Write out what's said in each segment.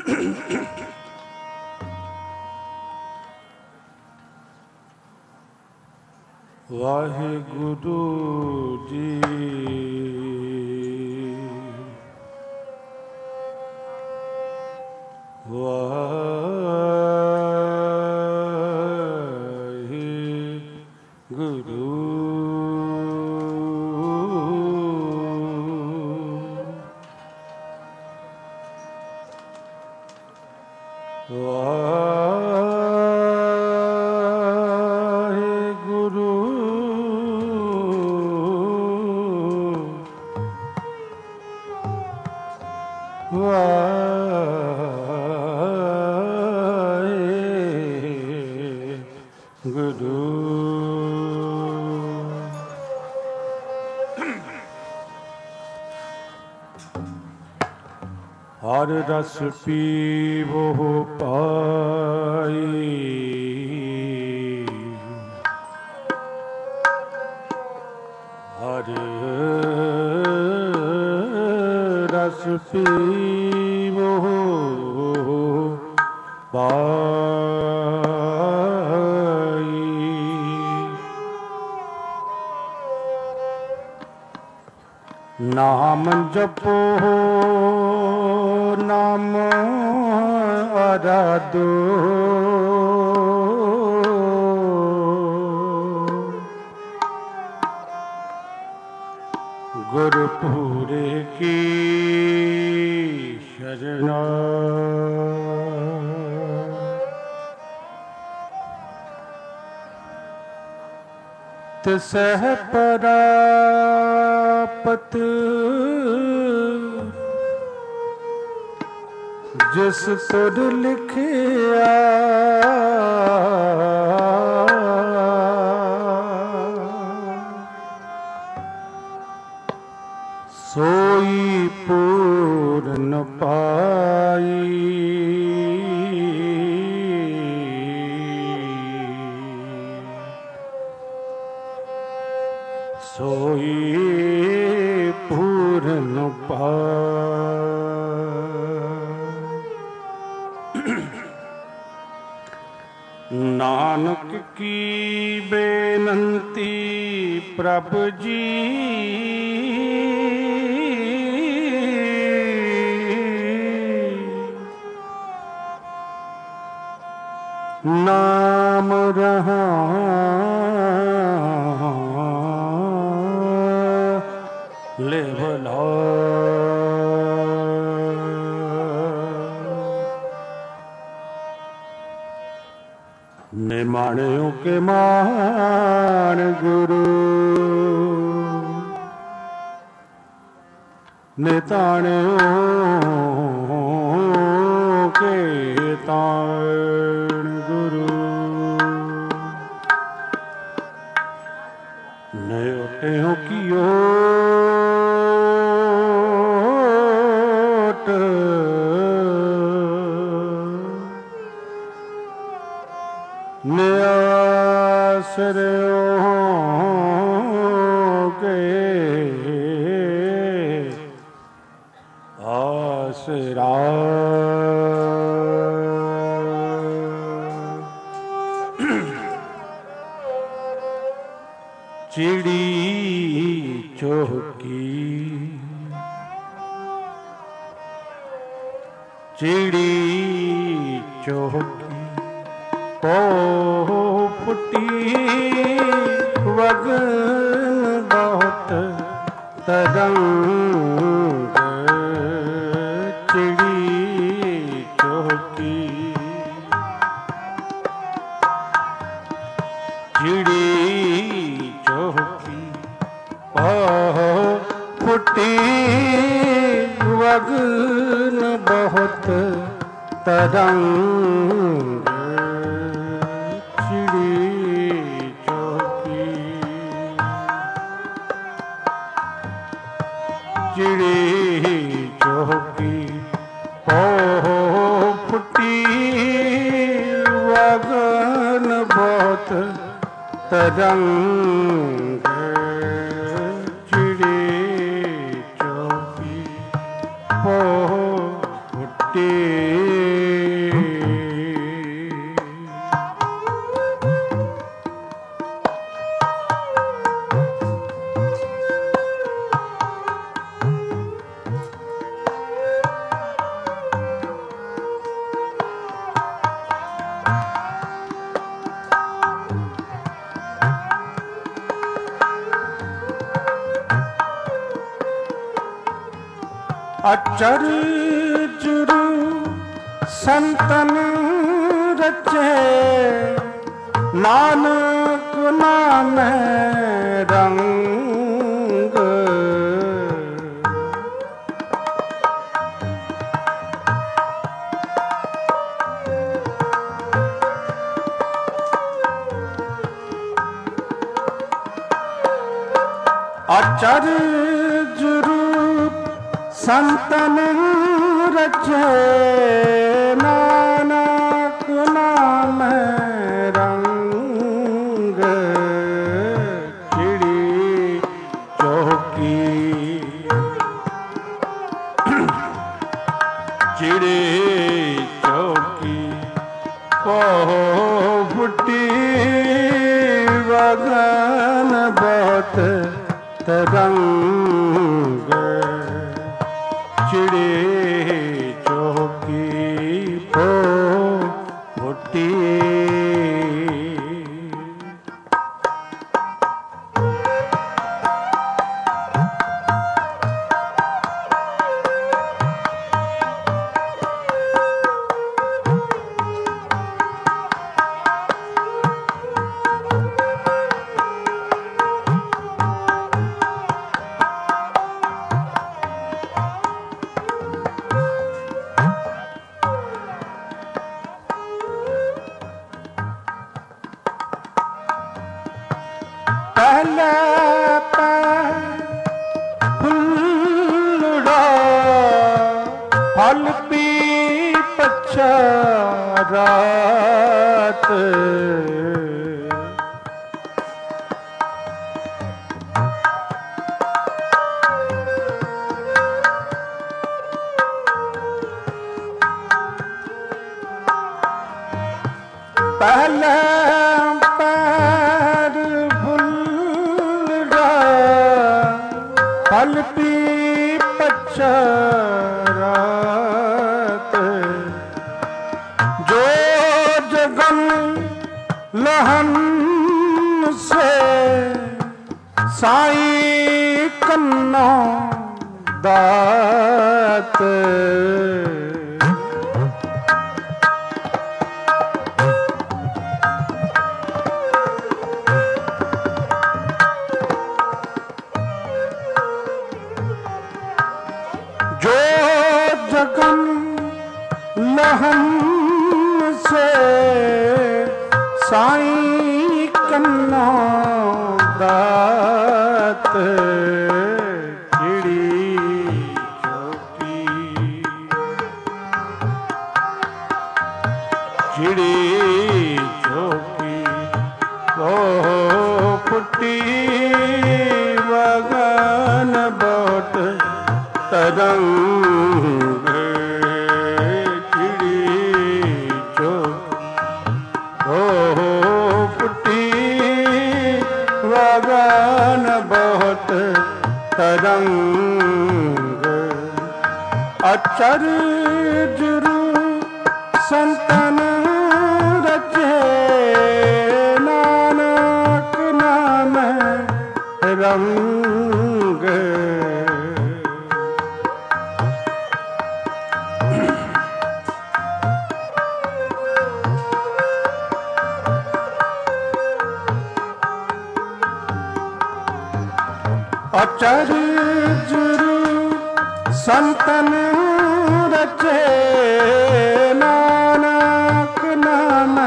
ਵਾਹਿਗੁਰੂ ਜੀ ਵਾਹਿਗੁਰੂ ਹਰ ਰਸ ਪੀਵੋ ਪਾਈ, ਹਰ ਰਸ ਪੀਵੋ ਪਾਈ। ਨਾਮ ਜਪੋ ਨਾਮ ਆਰਾਧੋ, ਗੁਰਪੂਰੇ ਕੀ ਸ਼ਰਨਾ। ਤਿਸਹਿ ਪ੍ਰਾਪਤ ਜਿਸ ਤੁਧ ਲਿਖਿਆ, ਸੋਈ ਪੂਰਨ ਪਾਈ। ਸੋਈ ਪੂਰਨ ਪਾਈ। ਨਾਨਕ ਕੀ ਬੇਨੰਤੀ ਪ੍ਰਭ ਜੀ, ਨਾਮ ਰਹਾ ਲਿਵ ਨਿਮਾਣਿਓ ਕੇ ਮਾਣ ਗੁਰੂ, ਨਿਤਾਣਿਓ ਕੇ ਤਾਣ ਗੁਰੂ, ਨਿਉਟਿਓ ਕੀ ਓਟ, ਨਿਆਸਰਿਓ ਕੇ ਆਸਰਾ। ਚਿੜੀ ਚੋਹਕੀ, ਚਿੜੀ ਚੋਹਕੀ ਪੁੱਟੀ ਵਗਨ ਬਹੁਤ ਤਰੰਗ। ਚਿੜੀ ਚੋਹਕੀ, ਚਿੜੀ ਚੋਹਕੀ ਪੁੱਟੀ ਵਗਨ ਬਹੁਤ ਤਰੰਗ। ਚਿੜੀ ਚੋਹਕੀ ਫੁੱਟੀ ਵਗਨ ਬਹੁਤ ਤਰੰਗ। ਚਿੜੀ ਚੋਹਕੀ ਫੁੱਟੀ अचरजुरु संतन रचे नानक नाम रंग। अचरजुरु संतन रचे नानक नाम रंग। चिड़ी चौकी चिड़ी चौकी को फुटी वगन बहुत तरंग। चिड़े चौकी को फुटी पहले फुल्लुड़ा फल पी पछारात। पहले फल पी पछारात। जो जगन लहन से साई कन्ना दात। जो जगन लहन से साई कन्ना दात। चिड़ी चौकी चिड़ी चौकी को फुटी वगन बहुत तरंग। चिड़ी चौकी फुटी वगन बहुत तरंग। अचरजुरु संतन रचे नानक नाम रंग। अचरजुरु संतन रचे नानक नाम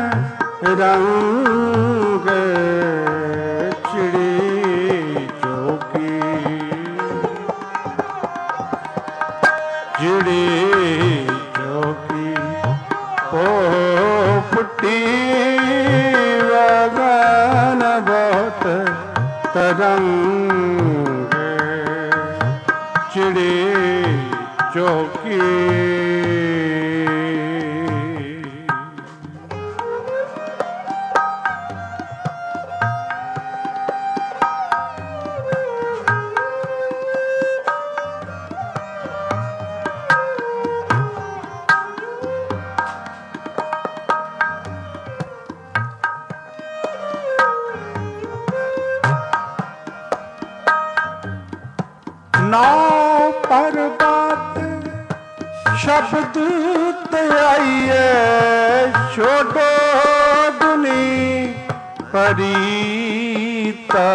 रंग। चिड़ी चौकी चिड़ी चौकी को फुटी वगन बहुत तरंग। चिड़ी चौकी नाव पर बात ਸ਼ਬਦ ਤੇ ਆਈਏ ਛੋਟੋ ਦੁਨੀ ਪਰੀਤਾ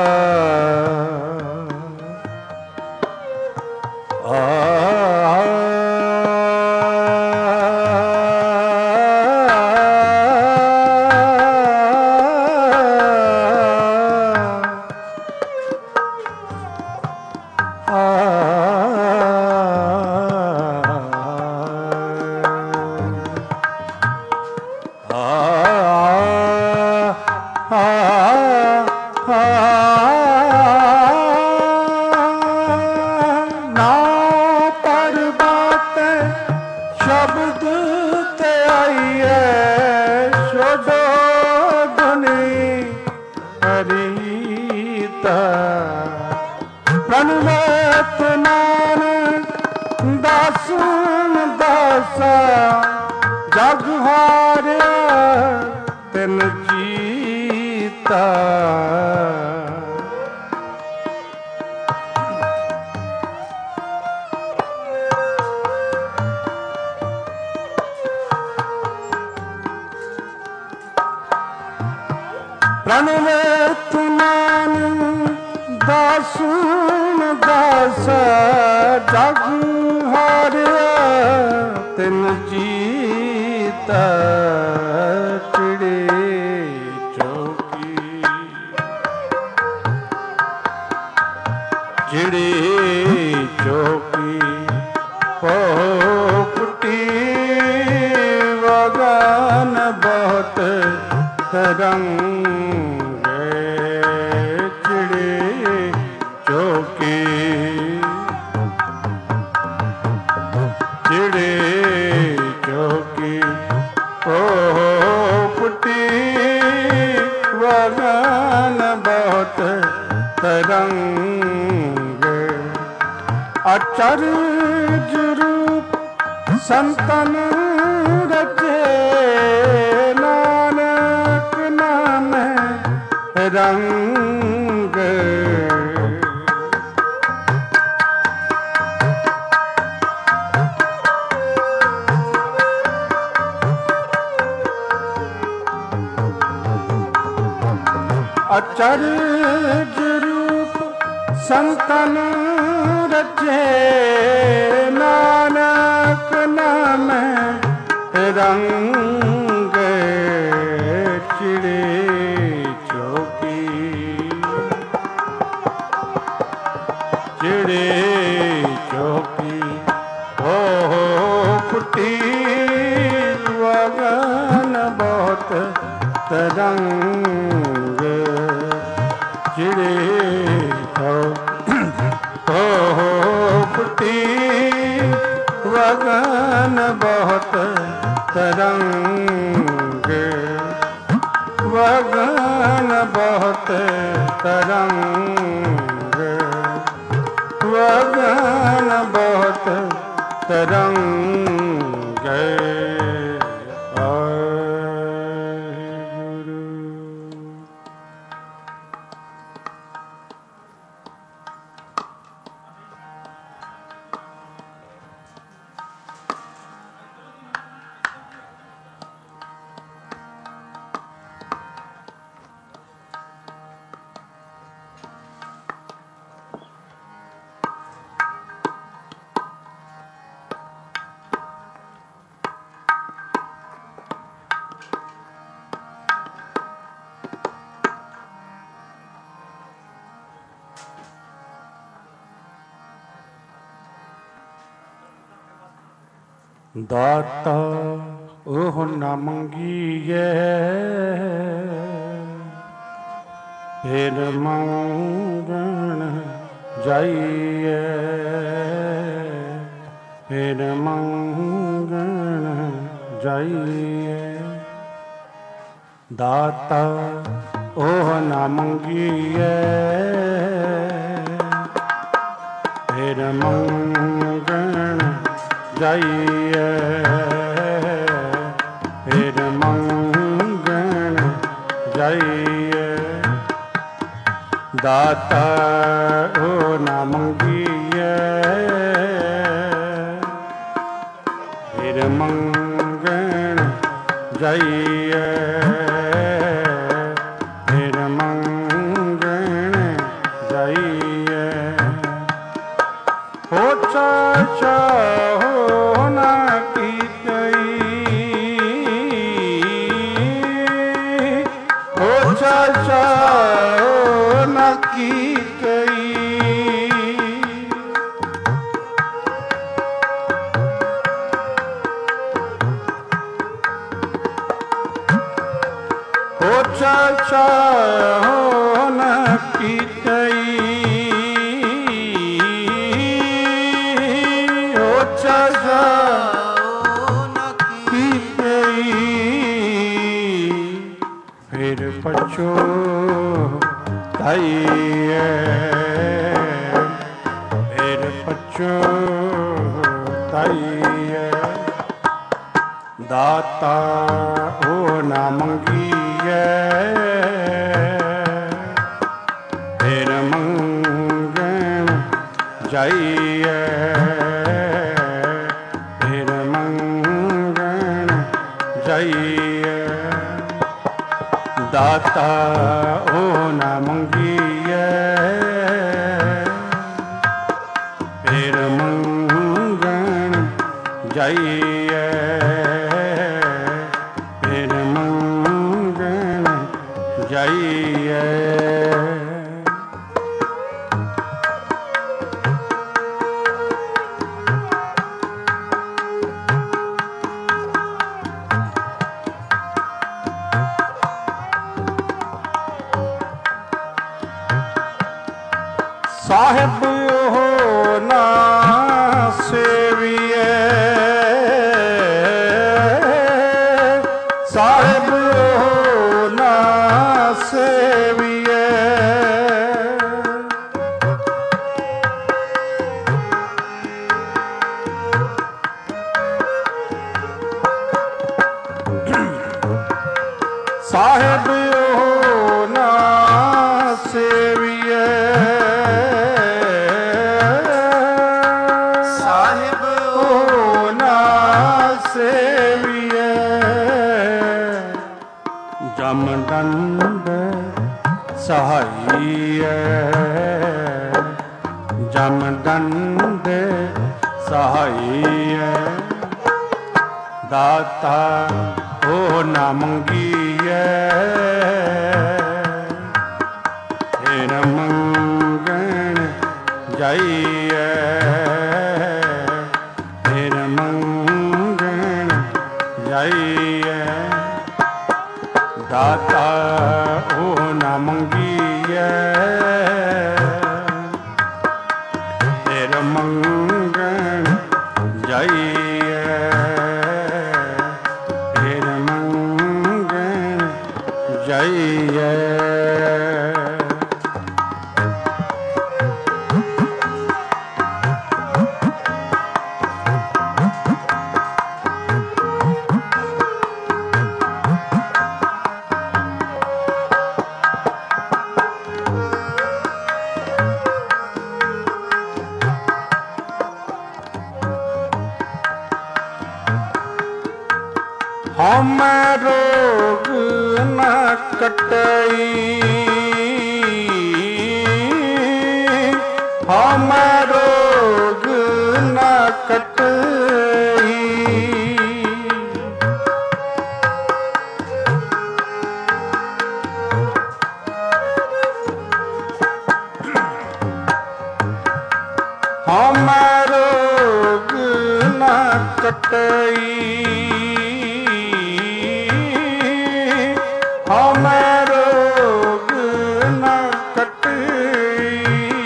ਜਗ ਹਾਰਿਆ ਤਿਨ ਜੀਤਾ ਪ੍ਰਣਵਤ ਨਾਨ ਦਾਸਨ ਦਾਸ ਜਗ ਹਾਰਿਆ ਤਿਨ ਜੀਤਾ ਚਿੜੇ ਚੌਕੀ ਜਿਹੜੇ ਚੌਕੀ ਪੋਪਟੀ ਵਗਨ ਬਹੁਤ ਰੰਗ ਚਿੜੇ ਚੌਕੀ ਚਿੜੇ ਚੌਕੀ ਪੋਪਟੀ ਵਗਨ ਬਹੁਤ ਤਰੰਗ ਅਚਰਜ ਰੂਪ ਸੰਤਨ ਰਚੇ ਨਾਨਕ ਨਾਮ ਰੰਗ ਅਚਰਜ ਰੂਪ ਸੰਤਨ ਰਚੇ ਨਾਨਕ ਨਾਮ ਰੰਗ ਚਿੜੇ ਚੌਕੀ ਚਿੜੇ ਚੌਕੀ ਹੋ ਫੁੱਟੀ ਵਗਨ ਬਹੁਤ ਤਰੰਗ ਚਿੜੇ ਹੋ ਫੁੱਟੀ ਵਗਨ ਬਹੁਤ ਤਰੰਗ ਵਗਨ ਬਹੁਤ ਤਰੰਗ ਵਗਨ ਬਹੁਤ ਤਰੰਗ ਦਾਤਾ ਉਹ ਨਾ ਮੰਗੀਏ ਫਿਰ ਮੰਗਣ ਜਾਈਏ ਫਿਰ ਮੰਗਣ ਜਾਈਏ ਦਾਤਾ ਉਹ ਨਾ ਮੰਗੀਏ ਫਿਰ ਮੰਗਣ ਜਾਈਏ ਫਿਰ ਮੰਗਣ ਜਾਈਏ ਦਾਤਾ ਉਹ ਨਾ ਮੰਗੀਏ ਜਾਈਏ ਫਿਰ ਮੰਗਣ ਜਾਈਏ ਹੋ ਚਾਚਾ ਹੋ ਨਾ ਕੀਤਈ ਹੋ ਚਾਚਾ ਹੋ ਨਾ ਕੀਤਈ ਹੋ ਚਾਚਾ ਹੋ ਨਾ ਕੀਤਈ ਹੋ ਚਾਚਾ ਹੋ ਨਾ ਕੀਤਈ ਫਿਰ ਪਛੋ ਤਾਈਏ ਫਿਰ ਪਛੋ ਤਾਈਏ ਦਾਤਾ ਉਹ ਨਾ ਮੰਗੀਏ ਫਿਰ ਮੰਗਣ ਜਾਈਏ ਫਿਰ ਮੰਗਣ ਜਾਈਏ ਦਾਤਾ ਉਹ ਨਾ ਮੰਗੀਏ ਫਿਰ ਮੰਗਣ ਜਾਈਏ ਫਿਰ ਮੰਗਣ ਜਾਈਏ ਸਾਹਿਬ ਉਹ ਨਾ ਸੇਵੀਏ ਸਾਹਿਬ ਉਹ ਨਾ ਸੇਵੀਏ ਸਾਹਿਬ ਉਹ ਨਾ ਸੇਵੀਏ ਸਾਹਿਬ ਉਹ ਨਾ ਸੇਵੀਏ ਜਮ ਦੰਡ ਸਹਾਈਏ ਜਮ ਦੰਡ ਸਹਾਈਏ ਦਾਤਾ ਉਹ ਨਾ ਮੰਗੀਏ ਫਿਰ ਮੰਗਣ ਜਾਈਏ ਫਿਰ ਮੰਗਣ ਜਾਈਏ ਦਾਤਾ ਉਹ ਨਾ ਮੰਗੀਏ ਫਿਰ ਮੰਗਣ ਜਾਈਏ ਫਿਰ ਮੰਗਣ ਜਾਈਏ ਹਉਮੈ ਰੋਗ ਨ ਕਟਈ ਹਉਮੈ ਰੋਗ ਨ ਕਟਈ ਹਉਮੈ ਰੋਗ ਨ ਕਟਈ ਹਉਮੈ ਰੋਗ ਨ ਕਟਈ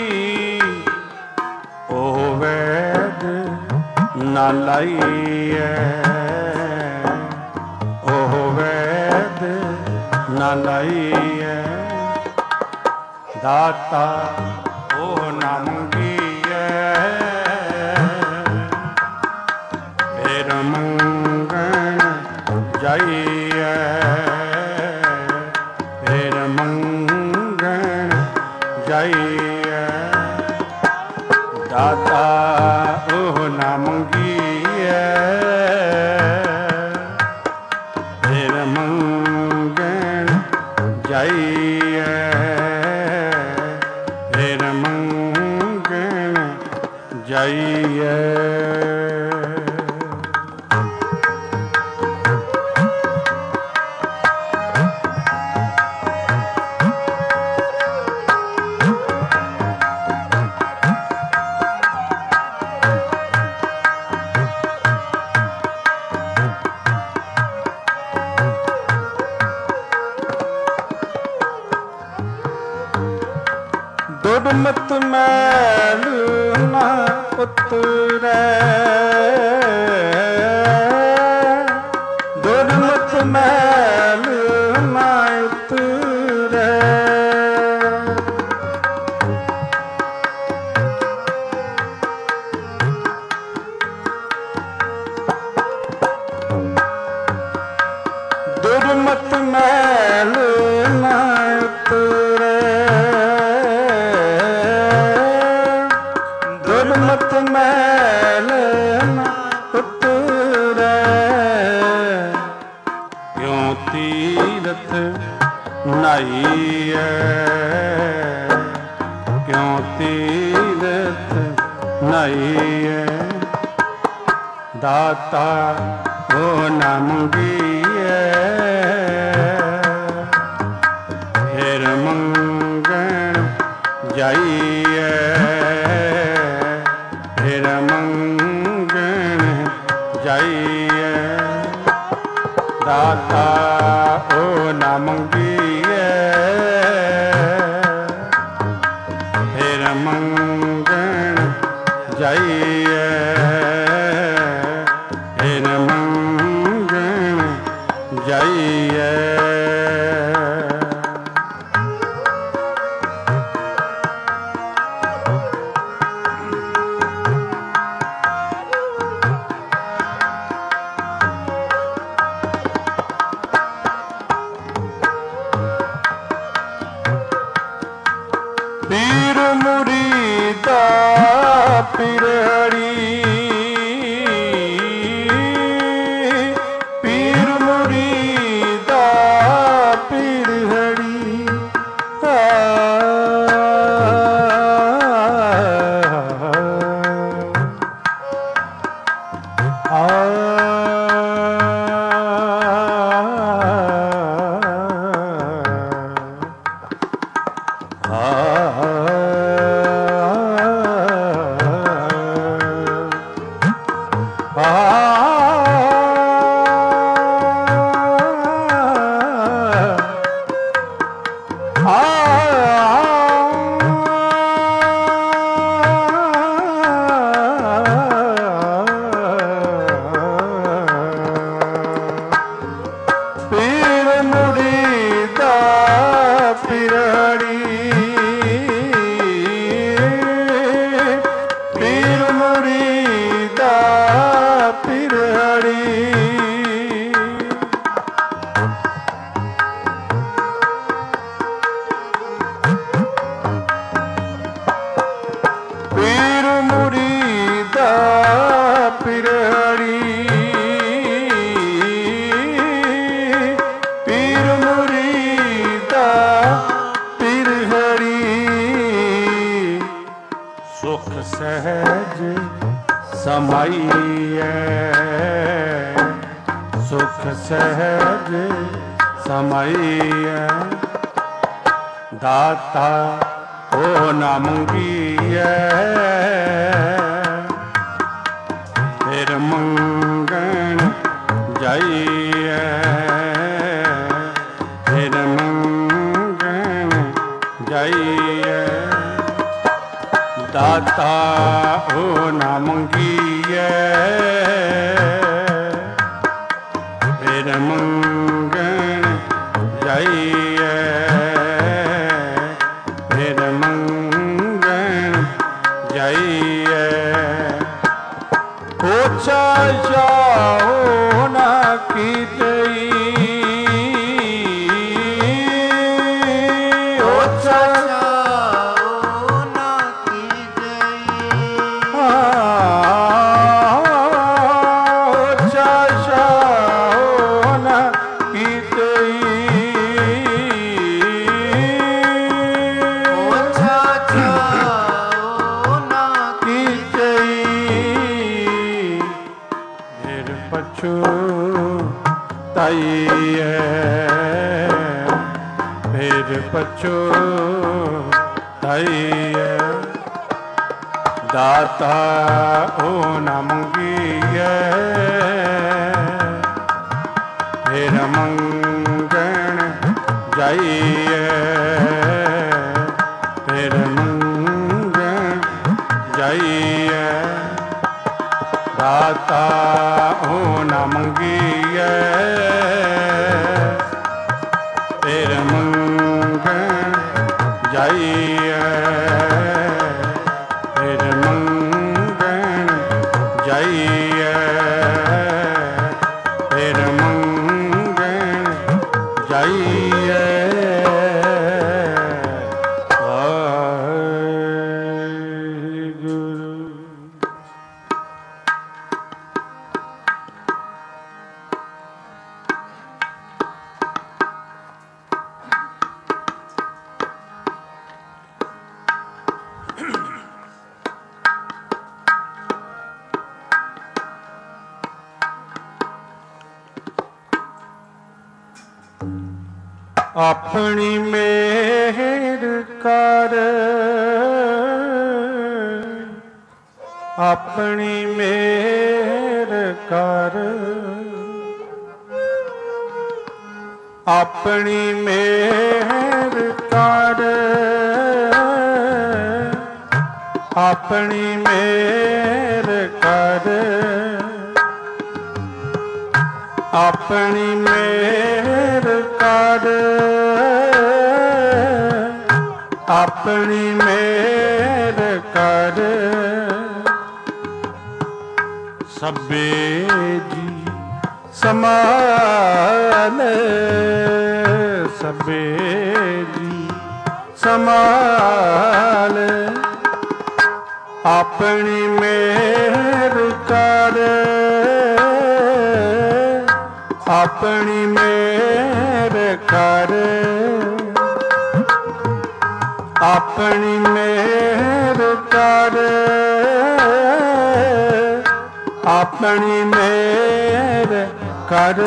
ਉਹ ਵੈਦ ਨ ਲਾਈਐ ਉਹ ਵੈਦ ਨ ਲਾਈਐ ਦਾਤਾ ਉਹ ਨਾ ਮੰਗੀਐ ਫਿਰ ਮੰਗਣ ਜਾਈਐ ਫਿਰ ਮੰਗਣ ਜਾਈਐ ਦਾਤਾ ਉਹ ਨਾ ਮੰਗੀਐ ਫਿਰ ਜਾਈਐ। ਦੁਰਮਤ ਮੈਲ ਨਾ ਉਤਰੈ, ਦੁਰਮਤ ਮੈਲ ਨਾ ਉਤਰੈ। ਦੁਰਮਤ ਮੈਲ ਨਾ ਉਤਰੈ, ਦੁਰਮਤ ਮੈਲ ਨਾ ਉਤਰੈ। ਕਿਉ ਤੀਰਥ ਨਹਾਈਐ, ਕਿਉ ਤੀਰਥ ਨਹਾਈਐ। ਦਾਤਾ ਉਹ ਨਾ ਮੰਗੀਐ, ਫਿਰ ਮੰਗਣ ਜਾਈਐ, ਫਿਰ ਮੰਗਣ ਜਾਈਐ। ਦਾਤਾ ਉਹ ਨਾ ਮੰਗੀਐ, ਫਿਰ ਮੰਗਣ ਜਾਈਐ, ਫਿਰ ਮੰਗਣ ਜਾਈਐ। ਪੀਰ ਮੁਰੀਦਾ ਪਿਰੜੀ, ਪੀਰ ਮੁਰੀਦਾ ਪਿਰੜੀ। ਪੀਰ ਮੁਰੀਦਾ ਪਿਰੜੀ, ਪੀਰ ਮੁਰੀਦਾ ਪਿਰੜੀ। ਪੀਰ ਮੁਰੀਦਾ ਪਿਰੜੀ, ਪੀਰ ਮੁਰੀਦਾ ਪਿਰੜੀ। ਸੁਖ ਸਹਿਜ ਸਮਾਈਐ, ਸੁਖ ਸਹਿਜ ਸਮਾਈਐ। ਦਾਤਾ ਉਹ ਨਾ ਮੰਗੀਐ, ਫਿਰ ਮੰਗਣ ਜਾਈਐ, ਫਿਰ ਮੰਗਣ ਜਾਈਐ। ਦਾਤਾ ਉਹ ਨਾ ਮੰਗੀਐ, ਫਿਰ ਮੰਗਣ ਜਾਈਐ, ਫਿਰ ਮੰਗਣ ਜਾਈਐ। ਓਛਾ ਜਾਓ ਨਾ ਕੀਤਈ, ਓਛਾ ਜਾਓ ਨਾ ਕੀਤਈ। ਓਛਾ ਜਾਓ ਨਾ ਕੀਤਈ, ਓਛਾ ਜਾਓ ਨਾ ਕੀਤਈ। ਪਛੂਤਾਈਐ, ਫਿਰ ਪਛੂਤਾਈਐ। ਦਾਤਾ ਓ ਨ ਮੰਗੀਐ, ਫਿਰ ਮੰਗਣ ਜਾਈਐ, ਫਿਰ ਮੰਗਣ ਜਾਈਐ। ਦਾਤਾ ਓ ਨ ਮੰਗੀਐ, ਫਿਰ ਮੰਗਣ ਜਾਈਐ, ਫਿਰ ਮੰਗਣ ਜਾਈਐ, ਫਿਰ ਮੰਗਣ ਜਾਈਐ। ਆਪਣੀ ਮਿਹਰ ਕਰ, ਆਪਣੀ ਮਿਹਰ ਕਰ, ਆਪਣੀ ਮਿਹਰ ਕਰ, ਆਪਣੀ ਮਿਹਰ ਕਰ, ਆਪਣੀ ਮਿਹਰ ਕਰ, ਆਪਣੀ ਮਿਹਰ ਕਰ। ਸਭੇ ਜੀ ਸਮਾਲ, ਸਭੇ ਜੀ ਸਮਾਲ, ਆਪਣੀ ਮਿਹਰ ਕਰ, ਆਪਣੀ ਮਿਹਰ ਕਰ, ਆਪਣੀ ਮਿਹਰ ਕਰ, ਆਪਣੀ ਮਿਹਰ ਕਰ।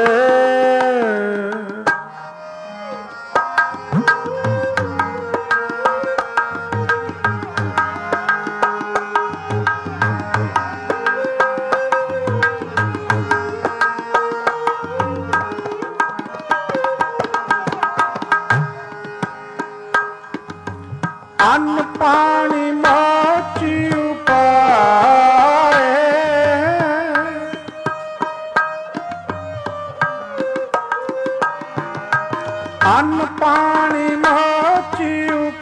ਅੰਨ ਪਾਣੀ ਮਾਚੀ ਉਪਾਏ, ਅੰਨ ਪਾਣੀ ਮਾਚੀ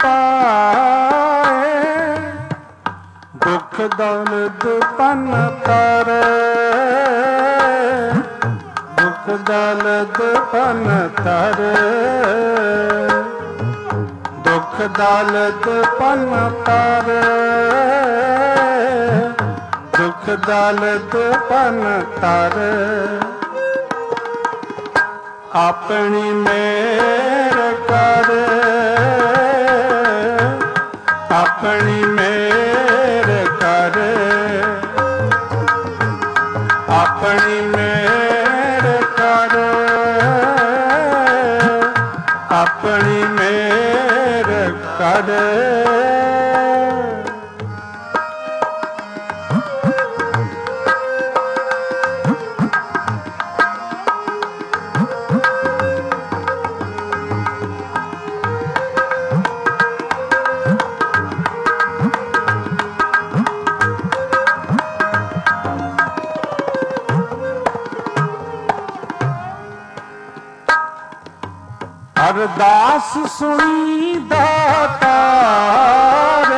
ਉਪਾਏ, ਦੁੱਖ ਦੌਲਤ ਪਨ ਤਰ, ਦੁੱਖ ਦੌਲਤ ਪਨ ਤਰ, ਦੁੱਖ ਦੌਲਤ ਪਨ ਤਰ, ਦੁੱਖ ਦੌਲਤ ਪਨ ਤਰ। ਆਪਣੀ ਮਿਹਰ ਕਰ, ਆਪਣੀ ਮਿਹਰ ਕਰ, ਆਪਣੀ ਮਿਹਰ ਕਰ, ਆਪਣੀ ਮਿਹਰ ਕਰ। ਅਰਦਾਸ ਸੁਣੀ ਦਾਤਾਰ,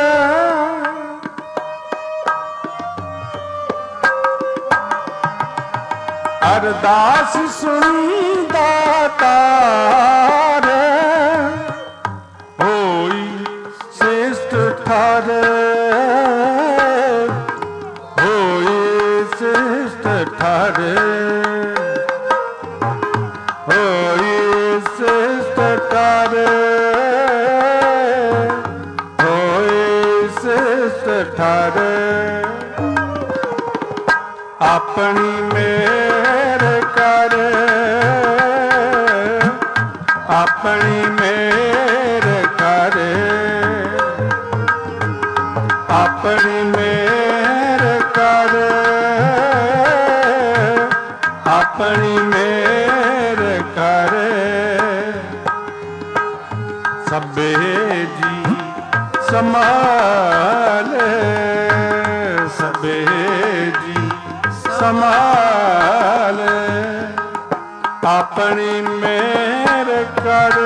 ਅਰਦਾਸ ਸੁਣੀ ਦਾਤਾਰ, ਹੋਈ ਸ੍ਰੇਸ਼ਟ ਠਾਰ, ਹੋਈ ਸ੍ਰੇਸ਼ਟ ਠਾਰ, ਹੋਈ ਸ੍ਰੇਸ਼ਟ ਠਾਰ, ਹੋਈ ਸ੍ਰੇਸ਼ਟ ਠਾਰ। ਆਪਣੀ ਮੇਰ ਕਰ, ਆਪਣੀ ਮੇਰ ਕਰ, ਆਪਣੀ ਮੇਰ ਕਰ, ਆਪਣੀ ਮੇਰ ਕਰ। ਸਭੇ ਜੀ ਸੰਭਾਲੇ, ਸਭੇ ਜੀ ਸੰਭਾਲੇ, ਆਪਣੀ ਮੇਰ ਕਰ,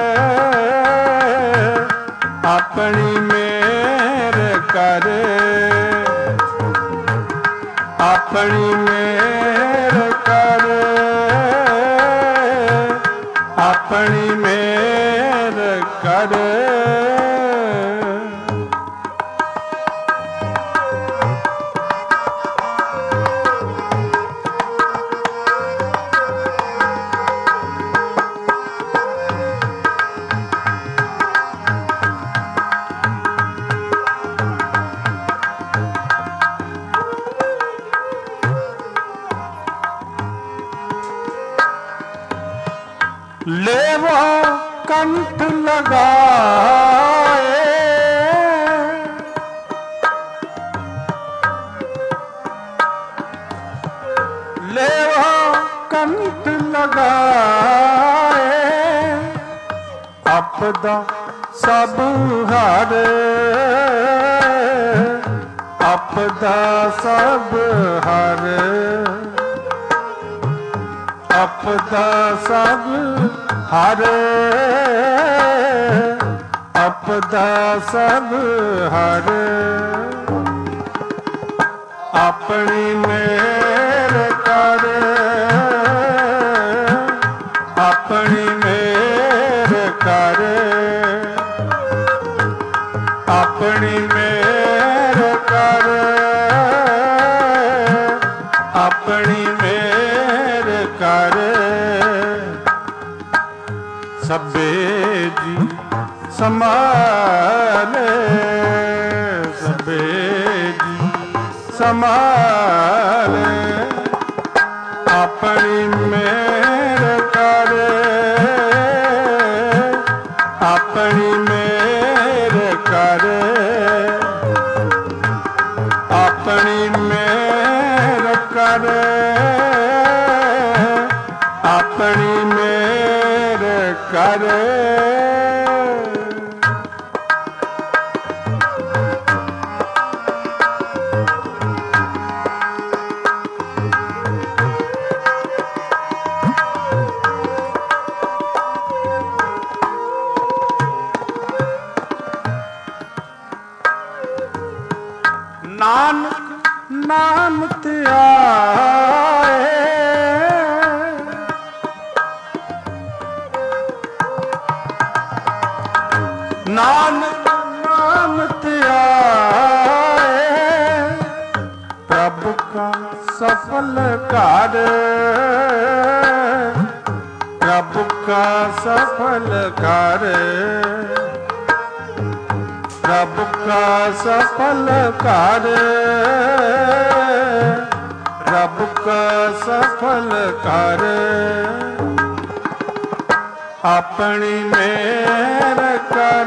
ਆਪਣੀ ਮੇਰ ਕਰ, ਆਪਣੀ ਮੇਰ ਕਰ, ਆਪਣੀ ਮੇਰ ਕਰ। लेवो कंठ लगाए, लेवो कंठ लगाए, आपदा सब हार, आपदा सब हार, आपदा सब हर, आपदा सब हर। अपनी मेर कर, अपनी मेर कर, अपनी मेर कर, अपनी मेर कर। सभे जी संभाले, सभे जी संभाले, अपनी मेर कर, अपनी मेर कर, अपनी मेर कर, अपनी मेर कर। नानक नाम त्याए, नानक नाम त्याए, प्रभु का सफल कर, प्रभु का सफल कर, प्रभु का सफल कर, प्रभु का सफल कर। अपनी मेर कर,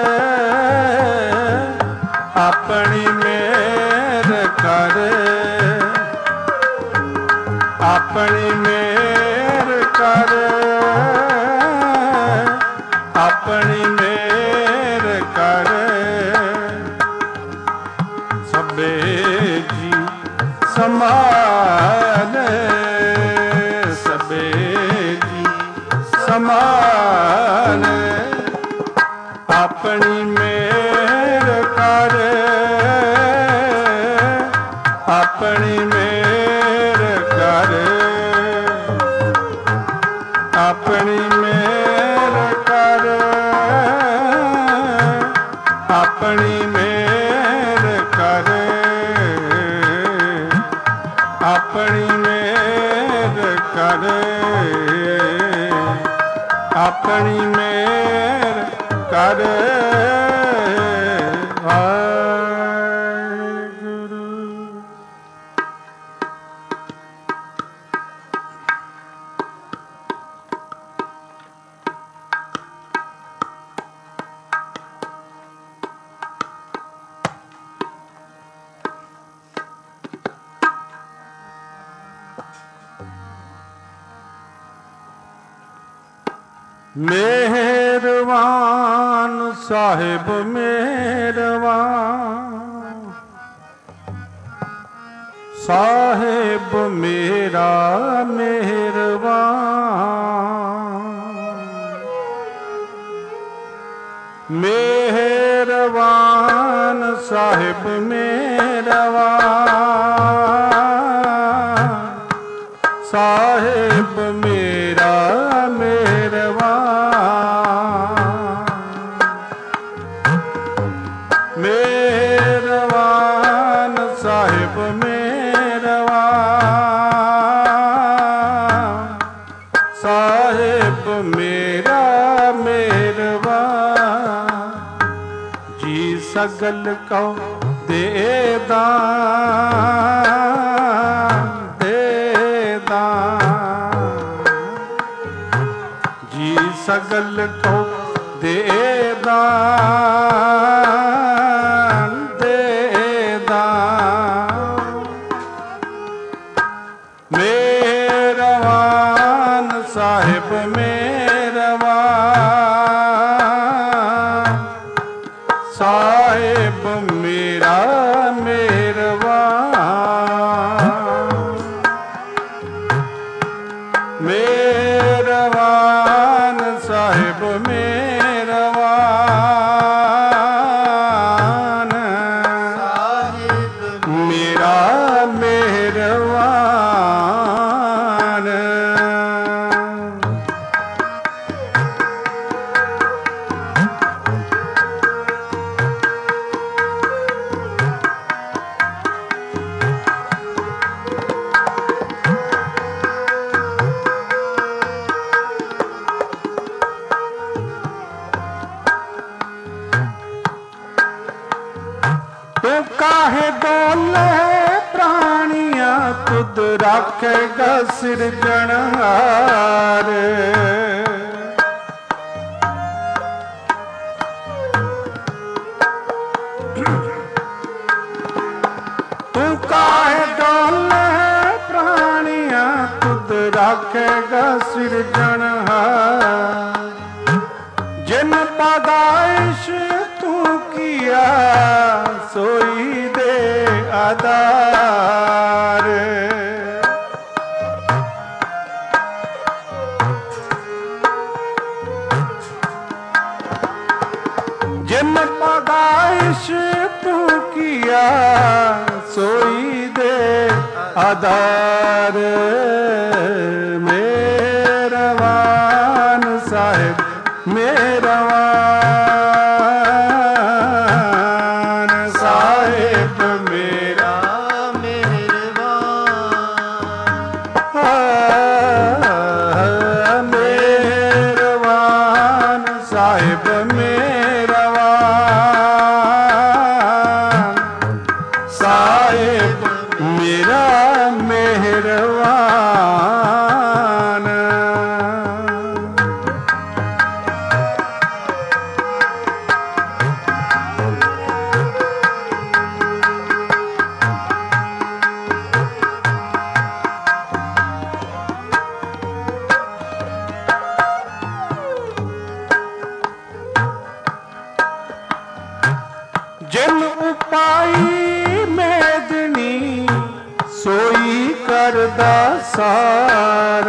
अपनी मेर कर, अपनी मेर कर, अपनी मेर कर। सभे जी संभाले, सभे जी संभाले, अपनी मेर कर, अपनी मेर कर, अपनी मेर कर, अपनी मेर कर, अपनी मेर कर, अपनी मेर कर। वाहिगुरु। मेहरबान साहिब मेहरबान, साहिब मेरा मेहरबान, मेहरबान साहिब मेहरबान, साहिब मेरा मेहरबान, मेहरबान साहिब मेहरबान, साहिब मेरा मेहरबान। जी सगल को दे दान, दे दान, जी सगल को दे दान, दे दान। मेहरबान साहिब मेहरबान, साहिब मेरा मेहरबान, मेहरबान साहिब मेहरबान, साहिब मेरा मेहरबान। तू काहे डोले प्राणियां तुद राखेगा सिरजनहार। तू काहे डोले प्राणियां तुद राखेगा सिरजनहार। जिन पैदाइश तू किया सोई दे आधार। जिन पैदाइश तू किया सोई दे आधार। मेहरबान साहिब मेहरबान, साहिब मेरा मेहरबान, मेहरबान साहिब मेहरबान, साहिब मेरा मेहरबान। जिन उपाई मेदनी सोई करदा सार।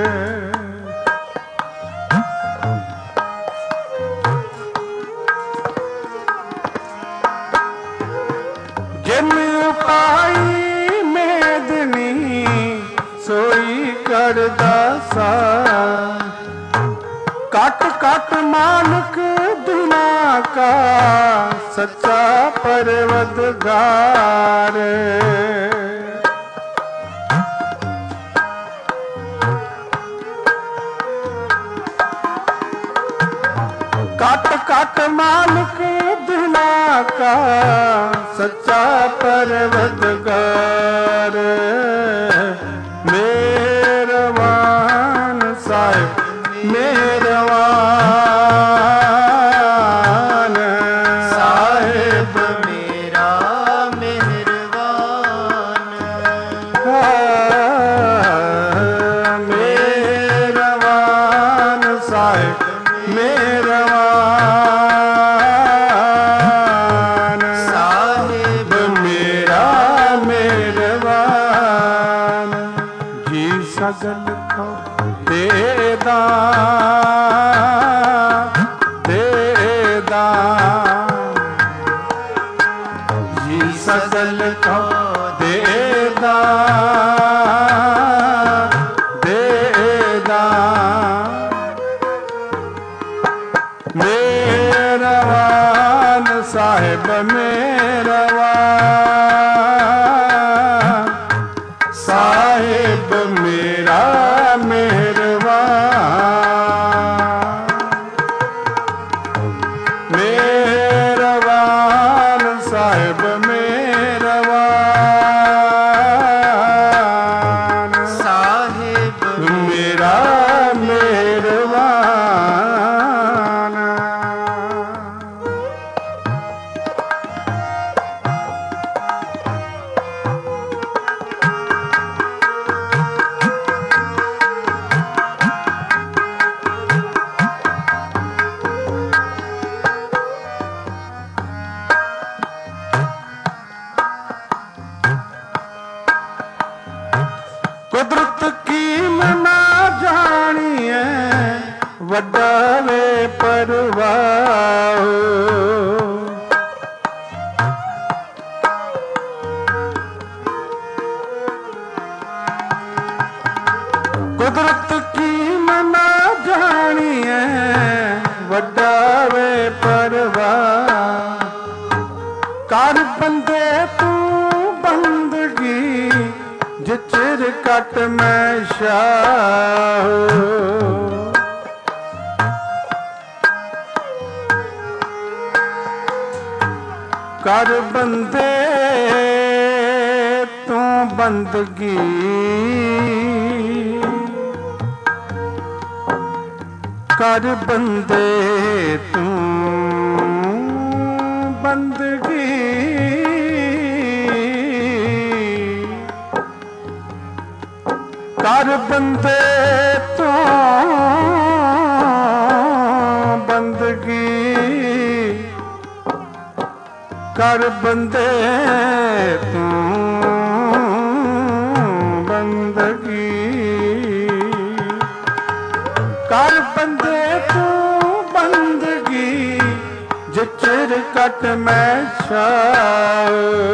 जिन उपाई मेदनी सोई करदा सार। काट काट मानक दुना का सच्चा परवदगार। काट काट मानक दुना का सच्चा परवदगार। मेहरबान साहिब मेहरबान, साहिब मेरा मेहरबान, मेहरबान साहिब ਸਗਲ ਕੋ ਦੇ ਦਾਨ ਦੇ ਦਾਨ ਜੀ ਸਗਲ ਕੋ ਦੇ ਦਾਨ ਦੇ ਦਾਨ ਮੇਹਰਬਾਨ ਸਾਹਿਬ ਮੇਹਰਬਾਨ ਸਾਹਿਬ ਮੇਰਾ ਮਿਹਰਬਾਨ ਮਿਹਰਬਾਨ ਸਾਹਿਬ ਮਿਹਰਬਾਨ ਸਾਹਿਬ ਮੇਰਾ ਮਿਹਰਬਾਨ ਕੁਦਰਤ ਕੀਮਤ ਨਾ ਜਾਣੀਐ ਵੱਡਾ ਵੇ ਪਰਵਾਹ ਕੁਦਰਤ ਕੀਮਤ ਨਾ ਜਾਣੀਐ ਵੱਡਾ ਵੇ ਪਰਵਾਹ ਕਰ ਬੰਦੇ ਤੂੰ ਬੰਦਗੀ ਜਿਚਰ ਕਟ ਮੈਂ ਸ਼ਾਹ ਕਰ ਬੰਦੇ ਤੂੰ ਬੰਦਗੀ ਕਰ ਬੰਦੇ ਤੂੰ ਬੰਦਗੀ ਕਰ ਬੰਦੇ ਤੂੰ ਬੰਦਗੀ ਕਰ ਬੰਦੇ ਤੂੰ ਬੰਦਗੀ ਕਰ ਬੰਦੇ ਤੂੰ ਬੰਦਗੀ ਜਿਚਰ ਕਟ ਮੈਂ ਛਾਉ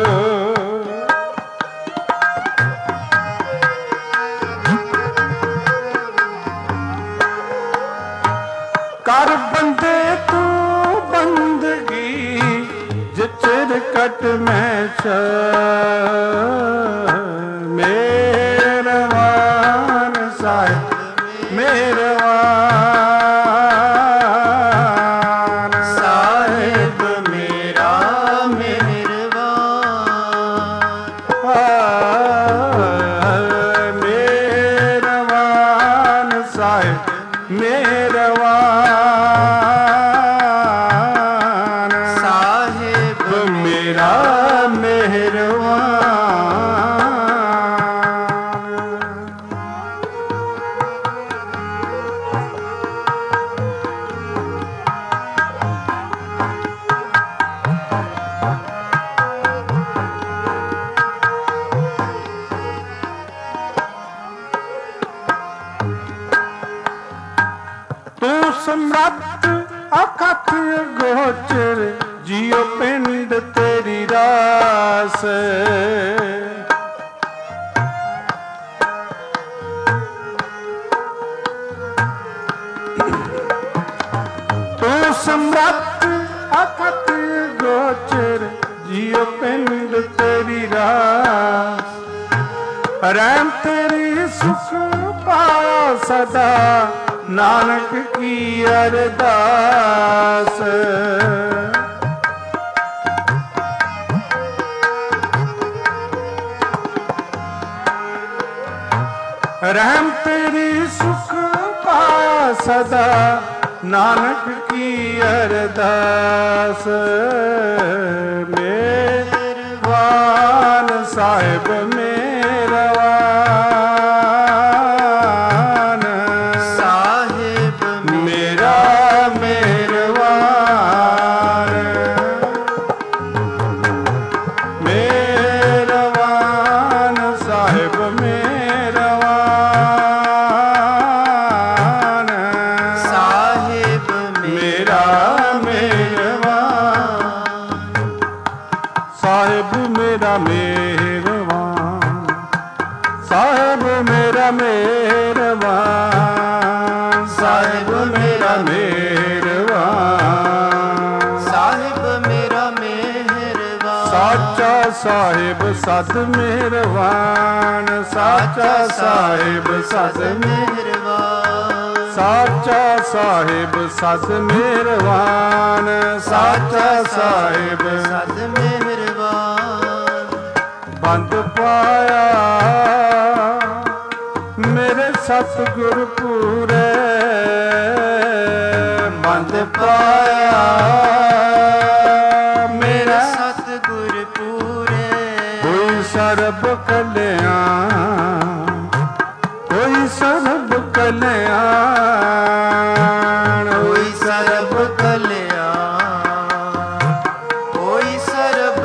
ਕਰ ਬੰਦੇ ਤੂੰ ਬੰਦਗੀ ਜਿਚਰ ਕਟ ਮੈਂ ਛਾਉ ਮਿਹਰਬਾਨ ਸਾਹਿਬ ਮਿਹਰਬਾਨ ਸਾਹਿਬ ਮੇਰਾ ਮਿਹਰਬਾਨ ਮਿਹਰਬਾਨ ਸਾਹਿਬ ਮਿਹਰਬਾਨ ਸਾਹਿਬ ਮੇਰਾ ਮਿਹਰਬਾਨ ਤੂੰ ਸਮਰੱਥ ਅਕਥ ਗੋਚਰ ਜੀਉ ਪਿੰਡ ਤੇਰੀ ਰਾਸ ਤੂੰ ਸਮਰੱਥ ਅਕਥ ਗੋਚਰ ਜੀਉ ਪਿੰਡ ਤੇਰੀ ਰਾਸ ਰਹਿਮ ਤੇਰੀ ਸੁਖ ਪਾਇਆ ਸਦਾ ਨਾਨਕ ਕੀ ਅਰਦਾਸ ਰਹਿਮ ਤੇਰੀ ਸੁਖ ਪਾਇਆ ਸਦਾ ਨਾਨਕ ਕੀ ਅਰਦਾਸ ਮਿਹਰਬਾਨ ਸਾਹਿਬ ਮਿਹਰਬਾਨ ਸਾਹਿਬ ਮੇਰਾ ਮਿਹਰਬਾਨ ਮਿਹਰਬਾਨ ਸਾਹਿਬ ਮਿਹਰਬਾਨ ਸਾਹਿਬ ਮੇਰਾ ਮਿਹਰਬਾਨ, ਸਾਹਿਬ ਮੇਰਾ ਮਿਹਰਬਾਨ, ਸਾਹਿਬ ਮੇਰਾ ਮਿਹਰਬਾਨ, ਸਾਹਿਬ ਮੇਰਾ ਮਿਹਰਬਾਨ। ਸਾਚਾ ਸਾਹਿਬ ਸਤ ਮਿਹਰਬਾਨ, ਸਾਚਾ ਸਾਹਿਬ ਸਤ ਮਿਹਰਬਾਨ, ਸਾਚਾ ਸਾਹਿਬ ਸਤ ਮਿਹਰਬਾਨ, ਸਾਚਾ ਸਾਹਿਬ ਸਤ ਮਿਹਰਬਾਨ। ਬੰਦ ਪਾਇਆ ਮੇਰੇ ਸਤਿਗੁਰ ਪੂਰੇ, ਬੰਦ ਪਾਇਆ ਮੇਰਾ ਸਤਿਗੁਰ ਪੂਰੇ। ਕੋਈ ਸਰਬ ਕਲਿਆਣ, ਕੋਈ ਸਰਬ ਕਲਿਆਣ, ਕੋਈ ਸਰਬ ਕਲਿਆਣ, ਕੋਈ ਸਰਬ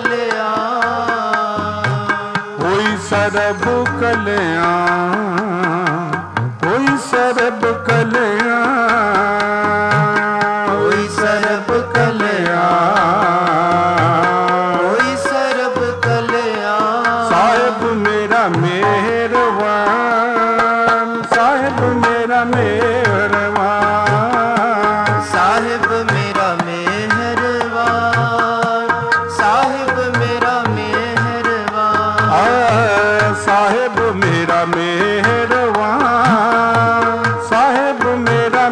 ਕਲਿਆਣ, ਕੋਈ ਸਰਬ ਕਲਿਆਣ, ਕੋਈ ਸਰਬ ਕਲਿਆਣ, ਕੋਈ ਸਰਬ ਕਲਿਆਣ, ਕੋਈ ਸਰਬ ਕਲਿਆਣ। ਸਾਹਿਬ ਮੇਰਾ ਮਿਹਰਬਾਨ, ਸਾਹਿਬ ਮੇਰਾ ਮਿਹਰਬਾਨ, ਸਾਹਿਬ ਮੇਰਾ ਮਿਹਰਬਾਨ, ਸਾਹਿਬ ਮੇਰਾ ਮਿਹਰਬਾਨ। ਸਾਹਿਬ ਮੇਰਾ ਮਿਹਰਬਾਨ, ਸਾਹਿਬ ਮੇਰਾ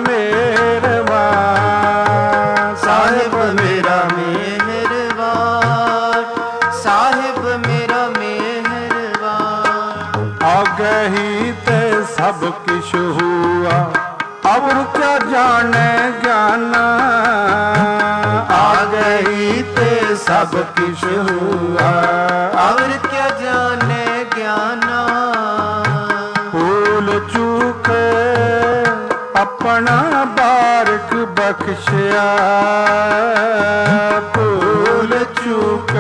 ਮਿਹਰਬਾਨ, ਸਾਹਿਬ ਮੇਰਾ ਮਿਹਰਬਾਨ, ਸਾਹਿਬ ਮੇਰਾ ਮਿਹਰਬਾਨ। ਆਗਹੀ ਤੇ ਸਭ ਕਿਛ ਹੁਆ, ਅਵਰ ਕਿਆ ਜਾਣੈ ਗਿਆਨਾ, ਆਗਹੀ ਤੇ ਸਭ ਕਿਛ ਹੁਆ, और क्या जाने ज्ञाना। ਭੂਲ ਚੂਕ ਆਪਣਾ ਬਾਰਕ ਬਖਸ਼ਿਆ, ਭੂਲ ਚੂਕ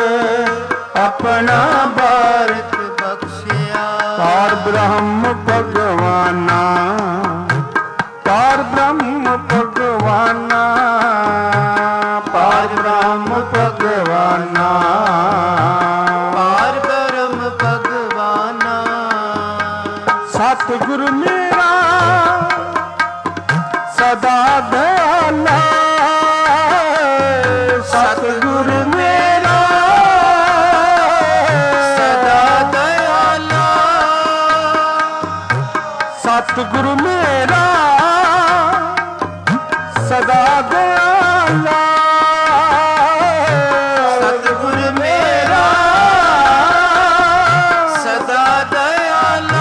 ਆਪਣਾ ਬਾਰਕ बख्शिया। ਪਾਰ ਬ੍ਰਹਮ ਭਗਵਾਨਾ, ਪਾਰ ਬ੍ਰਹਮ ਭਗਵਾਨਾ, ਪਾਰ ਬ੍ਰਹਮ ਭਗਵਾਨਾ, पार ब्रह्म भगवाना। ਸਤਿਗੁਰ ਮੇਰਾ ਸਦਾ ਦਇਆਲਾ, ਸਤਿਗੁਰ ਮੇਰਾ सदा दयाला। ਸਤਿਗੁਰ ਮੇਰਾ ਸਦਾ ਦਇਆਲਾ, सतगुर मेरा सदा दयाला।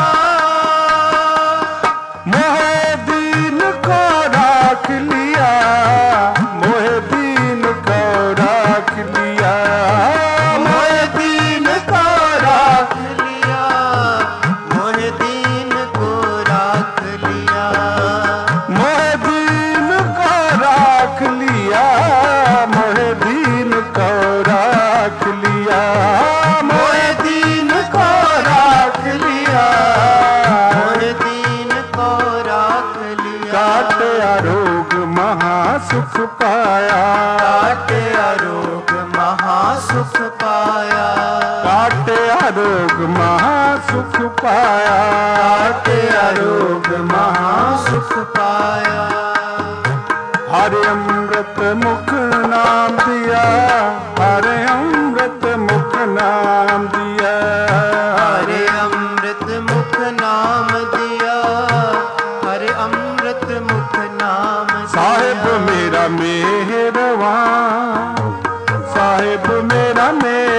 मोहे दीन को राख लिया, मोहे दीन को राख लिया, मोहे दीन को राख लिया, मोहे दीन को राख लिया। मोहे दीन को राख लिया, मोहे दीन को राख लिया, मोहे दीन को राख लिया, मोहे दीन को राख लिया। काटया रोग महासुख पाया, काटया रोग महासुख पाया। काटया रोग महासुख पाया, काटया रोग महासुख पाया। हरे अमृत मुख नाम दिया, हरे अमृत मुख नाम दिया, हरे अमृत मुख नाम दिया, हरे अमृत मुख नाम दिया। साहिब मेरा मेहरबान, साहिब मेरा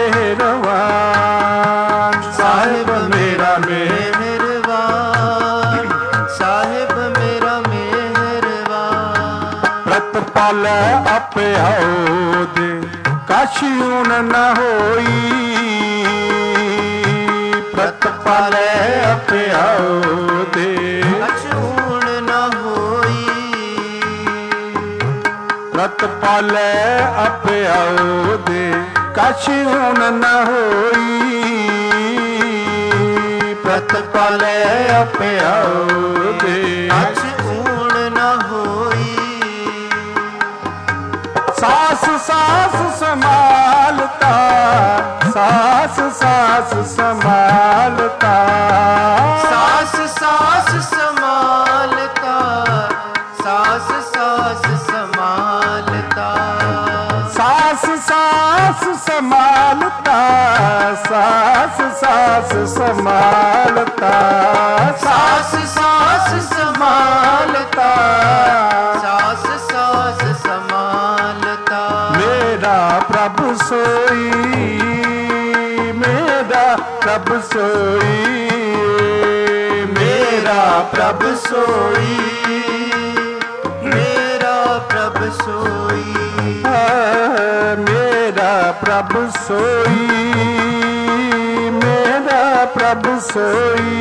मेहरबान, साहिब मेरा मेहरबान, साहिब मेरा मेहरबान। प्रतपाल आपे आओ दे, काशियून न होई, प्रतपाल आपे आओ दे, अछूण न होई। प्रतपाल आपे आओ दे, काशियून न होई, प्रतपाल आपे आओ दे, अछूण न होई। सास सास संभालता ਸਾਸ ਸੰਭਾਲਤਾ, ਸਾਸ ਸਾਸ ਸੰਭਾਲਤਾ, ਸਾਸ ਸਾਸ ਸੰਭਾਲਤਾ, ਸਾਸ ਸਾਸ ਸੰਭਾਲਤਾ, ਸਾਸ ਸਾਸ ਸੰਭਾਲਤਾ, ਸਾਸ ਸਾਸ ਸੰਭਾਲਤਾ, ਸਾਸ ਸਾਸ ਸੰਭਾਲਤਾ। ਮੇਰਾ ਪ੍ਰਭ ਸੋਈ, ਮੇਰਾ ਪ੍ਰਭ ਸੋਈ, ਮੇਰਾ ਪ੍ਰਭ ਸੋਈ, ਮੇਰਾ ਪ੍ਰਭ ਸੋਈ, ਮੇਰਾ ਪ੍ਰਭ ਸੋਈ, ਮੇਰਾ ਪ੍ਰਭ ਸੋਈ,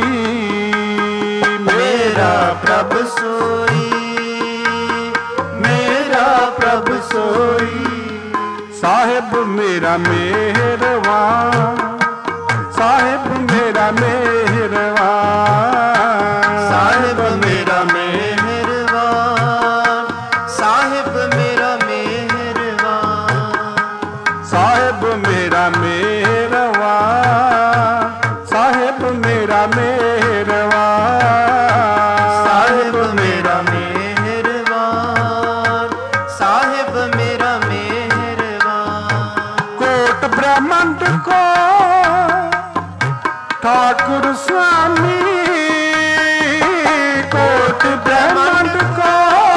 ਮੇਰਾ ਪ੍ਰਭ ਸੋਈ, ਮੇਰਾ ਪ੍ਰਭ ਸੋਈ। ਸਾਹਿਬ ਮੇਰਾ ਮਿਹਰਬਾਨ, ਸਾਹਿਬ ਮੇਰਾ ਮਿਹਰਬਾਨ, ਸਾਹਿਬ ਮੇਰਾ ਮਿਹਰਬਾਨ, ਸਾਹਿਬ ਮੇਰਾ ਮਿਹਰਬਾਨ, ਸਾਹਿਬ ਮੇਰਾ ਮਿਹਰਬਾਨ, ਸਾਹਿਬ ਮੇਰਾ ਮਿਹਰਬਾਨ, ਸਾਹਿਬ ਮੇਰਾ ਮਿਹਰਬਾਨ, ਸਾਹਿਬ ਮੇਰਾ ਮਿਹਰਬਾਨ। ਕੋਟ ਬ੍ਰਹਮੰਡ ਕੋ ठाकुर स्वामी, कोट ब्रह्मांड को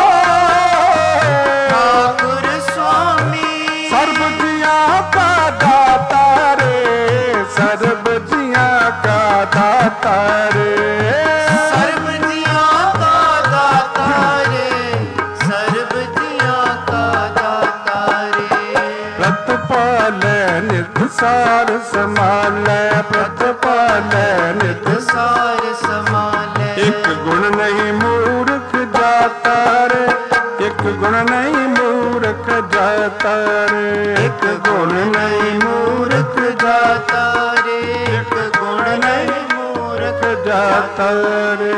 ठाकुर स्वामी, सर्व जिया का दाता रे, सर्व जिया का दाता रे, सर्व जिया का दाता रे, सर्व जिया का दाता रे। प्रतिपाल नित सार संभाले, प्रतिपाल नित सार संभाले। एक गुण नहीं मूर्ख जाता रे, एक गुण नहीं मूर्ख जाता रे, एक गुण नहीं मूर्ख जाता रे, एक गुण नहीं मूर्ख जाता रे।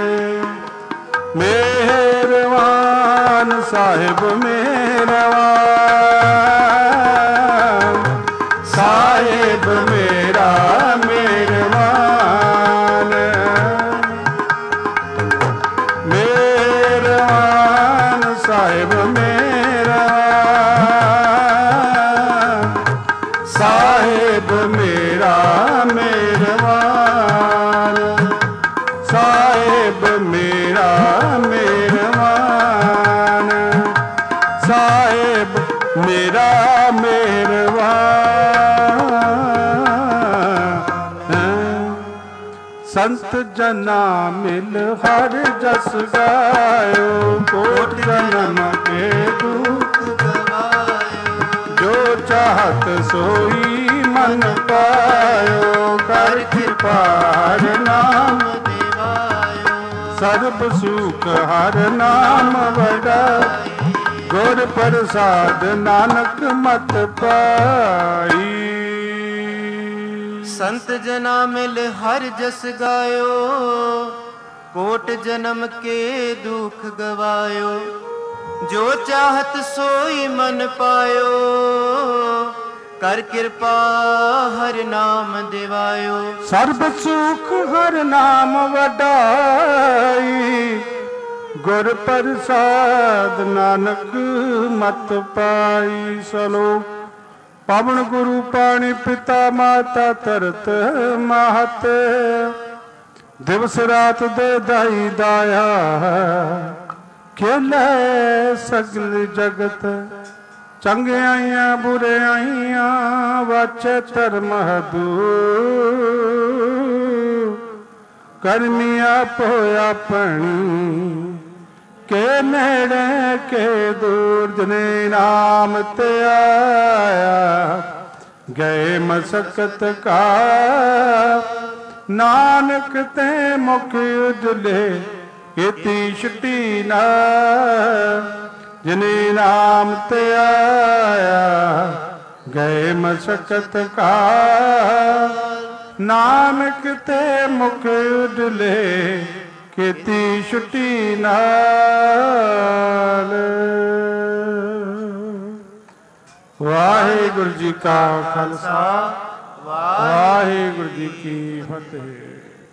मेहरबान साहिब मेहरबान, साहिब मेरा मेहरबान, मेहरबान साहिब मेहरबान, साहिब मेरा मेहरबान, साहिब मेरा मेहरबान, साहिब मेरा मेहरबान। संत जना मिल हर जस गायो, कोट जन्म के दुख गवायो, जो चाहत सोई मन पायो, कर कृपा हर नाम देवायो, सर्व सुख हर नाम वडाई, गुर प्रसाद नानक मत पाई। संत जना मिल हर जस गायो, कोट जन्म के दुख गवायो, जो चाहत सोई मन पायो, कर कृपा हर नाम दिवायो। सर्व सुख हर नाम वडाई, गुर प्रसाद नानक मत पाई। सलोक पवन गुरु पाणी पिता माता तरत महत, दिवस रात दे दाई दाया, खेलै सगल जगत। चंगे आइया बुरे आइया, वाचे धर्म दूर, करमी आप अपनी के नेड़े के दूर। जने नाम ते आया गए मसकत का, नानक ते मुख उजले खेती छुट्टी ना। जिने नाम ते आया गए मसकत का, नानक ते मुख उजले खेती छुट्टी नाल। वाहिगुरु जी का खालसा ਵਾਹਿਗੁਰੂ ਜੀ ਕੀ ਫਤਿਹ।